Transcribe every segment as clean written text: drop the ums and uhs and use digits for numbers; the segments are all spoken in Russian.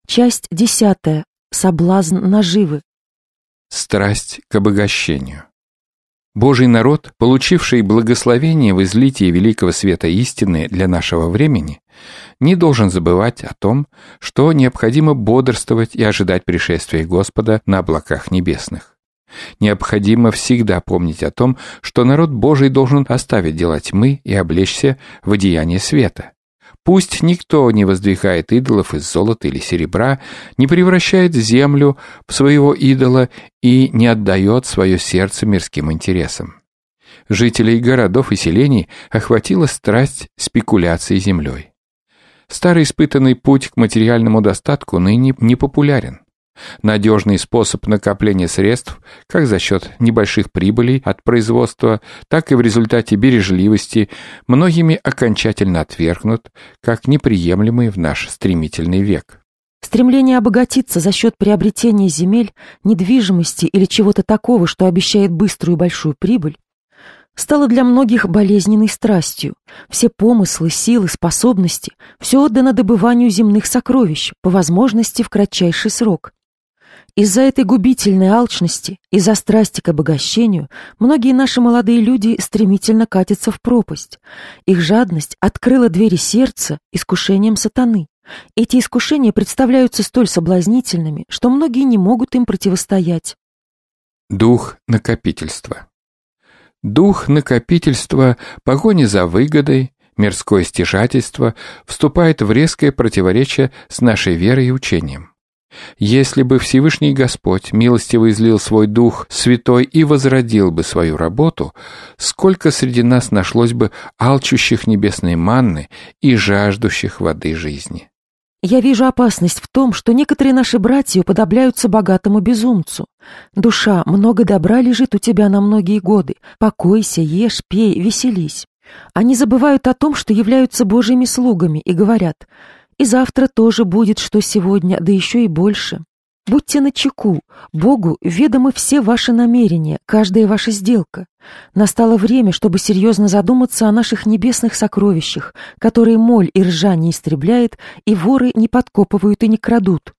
Часть 10. Соблазн наживы. Страсть к обогащению. Божий народ, получивший благословение в излитии великого света истины для нашего времени, не должен забывать о том, что необходимо бодрствовать и ожидать пришествия Господа на облаках небесных. Необходимо всегда помнить о том, что народ Божий должен оставить дела тьмы и облечься в одеяние света. Пусть никто не воздвигает идолов из золота или серебра, не превращает землю в своего идола и не отдает свое сердце мирским интересам. Жителей городов и селений охватила страсть спекуляции землей. Старый испытанный путь к материальному достатку ныне не популярен. Надежный способ накопления средств, как за счет небольших прибылей от производства, так и в результате бережливости, многими окончательно отвергнут, как неприемлемый в наш стремительный век. Стремление обогатиться за счет приобретения земель, недвижимости или чего-то такого, что обещает быструю и большую прибыль, стало для многих болезненной страстью. Все помыслы, силы, способности – все отдано добыванию земных сокровищ, по возможности в кратчайший срок. Из-за этой губительной алчности, из-за страсти к обогащению, многие наши молодые люди стремительно катятся в пропасть. Их жадность открыла двери сердца искушениям сатаны. Эти искушения представляются столь соблазнительными, что многие не могут им противостоять. Дух накопительства. Дух накопительства, погони за выгодой, мирское стяжательство вступает в резкое противоречие с нашей верой и учением. Если бы Всевышний Господь милостиво излил свой Дух Святой и возродил бы свою работу, сколько среди нас нашлось бы алчущих небесной манны и жаждущих воды жизни. Я вижу опасность в том, что некоторые наши братья уподобляются богатому безумцу. Душа, много добра лежит у тебя на многие годы. Покойся, ешь, пей, веселись. Они забывают о том, что являются Божьими слугами, и говорят: «И завтра тоже будет, что сегодня, да еще и больше». Будьте начеку, Богу ведомы все ваши намерения, каждая ваша сделка. Настало время, чтобы серьезно задуматься о наших небесных сокровищах, которые моль и ржа не истребляет, и воры не подкопывают и не крадут.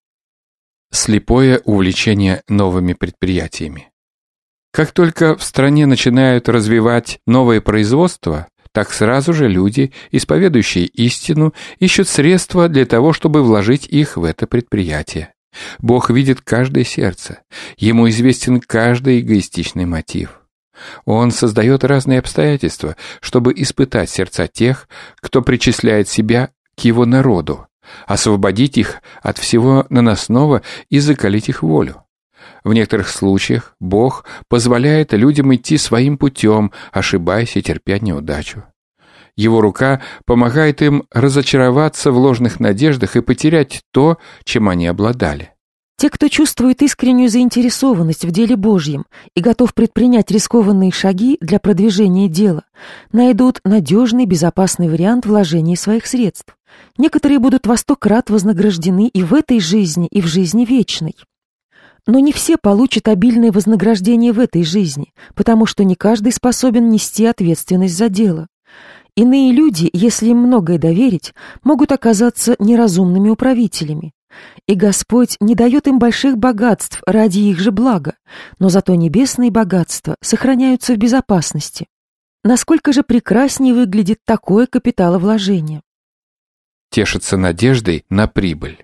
Слепое увлечение новыми предприятиями. Как только в стране начинают развивать новое производство, так сразу же люди, исповедующие истину, ищут средства для того, чтобы вложить их в это предприятие. Бог видит каждое сердце, Ему известен каждый эгоистичный мотив. Он создает разные обстоятельства, чтобы испытать сердца тех, кто причисляет себя к Его народу, освободить их от всего наносного и закалить их волю. В некоторых случаях Бог позволяет людям идти своим путем, ошибаясь и терпя неудачу. Его рука помогает им разочароваться в ложных надеждах и потерять то, чем они обладали. Те, кто чувствует искреннюю заинтересованность в деле Божьем и готов предпринять рискованные шаги для продвижения дела, найдут надежный, безопасный вариант вложения своих средств. Некоторые будут во 100 крат вознаграждены и в этой жизни, и в жизни вечной. Но не все получат обильное вознаграждение в этой жизни, потому что не каждый способен нести ответственность за дело. Иные люди, если им многое доверить, могут оказаться неразумными управителями. И Господь не дает им больших богатств ради их же блага, но зато небесные богатства сохраняются в безопасности. Насколько же прекраснее выглядит такое капиталовложение? Тешится надеждой на прибыль.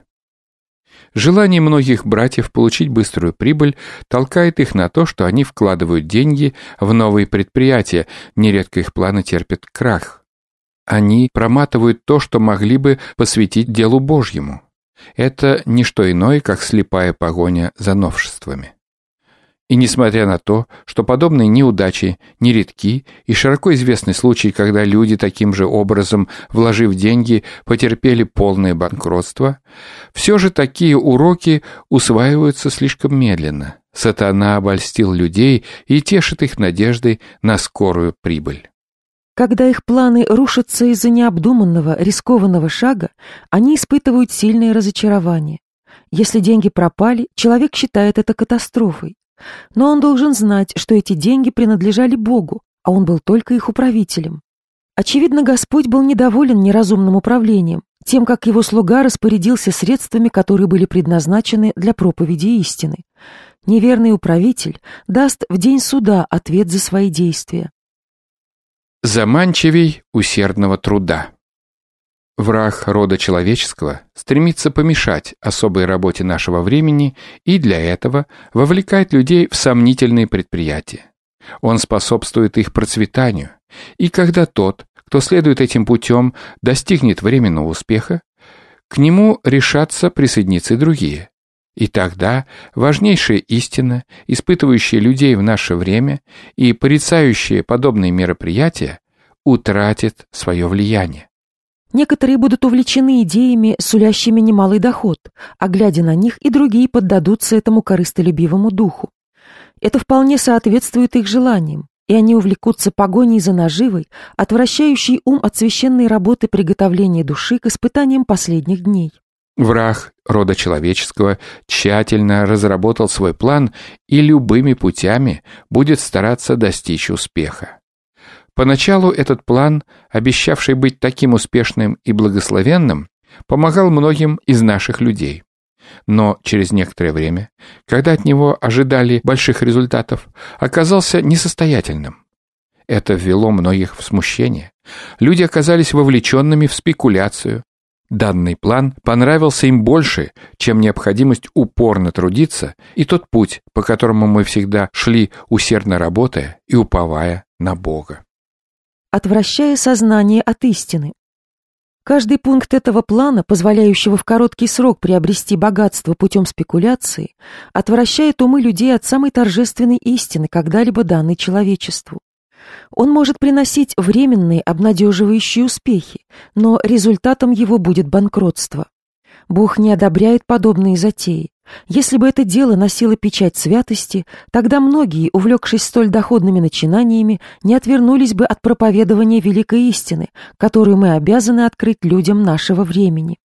Желание многих братьев получить быструю прибыль толкает их на то, что они вкладывают деньги в новые предприятия, нередко их планы терпят крах. Они проматывают то, что могли бы посвятить делу Божьему. Это не что иное, как слепая погоня за новшествами. И несмотря на то, что подобные неудачи нередки и широко известны случаи, когда люди таким же образом, вложив деньги, потерпели полное банкротство, все же такие уроки усваиваются слишком медленно. Сатана обольстил людей и тешит их надеждой на скорую прибыль. Когда их планы рушатся из-за необдуманного, рискованного шага, они испытывают сильное разочарование. Если деньги пропали, человек считает это катастрофой. Но он должен знать, что эти деньги принадлежали Богу, а он был только их управителем. Очевидно, Господь был недоволен неразумным управлением, тем как его слуга распорядился средствами, которые были предназначены для проповеди истины. Неверный управитель даст в день суда ответ за свои действия. Заманчивей усердного труда. Враг рода человеческого стремится помешать особой работе нашего времени и для этого вовлекает людей в сомнительные предприятия. Он способствует их процветанию, и когда тот, кто следует этим путем, достигнет временного успеха, к нему решатся присоединиться и другие. И тогда важнейшая истина, испытывающая людей в наше время и порицающая подобные мероприятия, утратит свое влияние. Некоторые будут увлечены идеями, сулящими немалый доход, а глядя на них, и другие поддадутся этому корыстолюбивому духу. Это вполне соответствует их желаниям, и они увлекутся погоней за наживой, отвращающей ум от священной работы приготовления души к испытаниям последних дней. Враг рода человеческого тщательно разработал свой план и любыми путями будет стараться достичь успеха. Поначалу этот план, обещавший быть таким успешным и благословенным, помогал многим из наших людей. Но через некоторое время, когда от него ожидали больших результатов, оказался несостоятельным. Это ввело многих в смущение. Люди оказались вовлеченными в спекуляцию. Данный план понравился им больше, чем необходимость упорно трудиться и тот путь, по которому мы всегда шли, усердно работая и уповая на Бога. Отвращая сознание от истины. Каждый пункт этого плана, позволяющего в короткий срок приобрести богатство путем спекуляции, отвращает умы людей от самой торжественной истины, когда-либо данной человечеству. Он может приносить временные обнадеживающие успехи, но результатом его будет банкротство. Бог не одобряет подобные затеи. Если бы это дело носило печать святости, тогда многие, увлекшись столь доходными начинаниями, не отвернулись бы от проповедования великой истины, которую мы обязаны открыть людям нашего времени.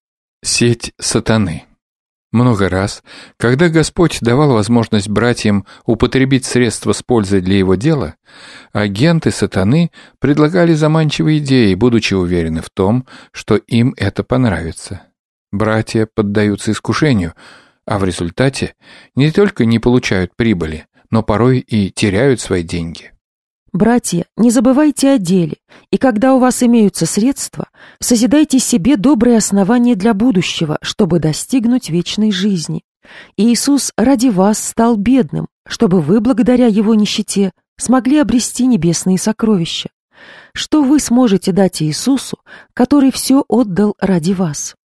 Сеть сатаны. Много раз, когда Господь давал возможность братьям употребить средства с пользой для его дела, агенты сатаны предлагали заманчивые идеи, будучи уверены в том, что им это понравится. Братья поддаются искушению, а в результате не только не получают прибыли, но порой и теряют свои деньги. Братья, не забывайте о деле, и когда у вас имеются средства, созидайте себе добрые основания для будущего, чтобы достигнуть вечной жизни. И Иисус ради вас стал бедным, чтобы вы, благодаря Его нищете, смогли обрести небесные сокровища. Что вы сможете дать Иисусу, который все отдал ради вас?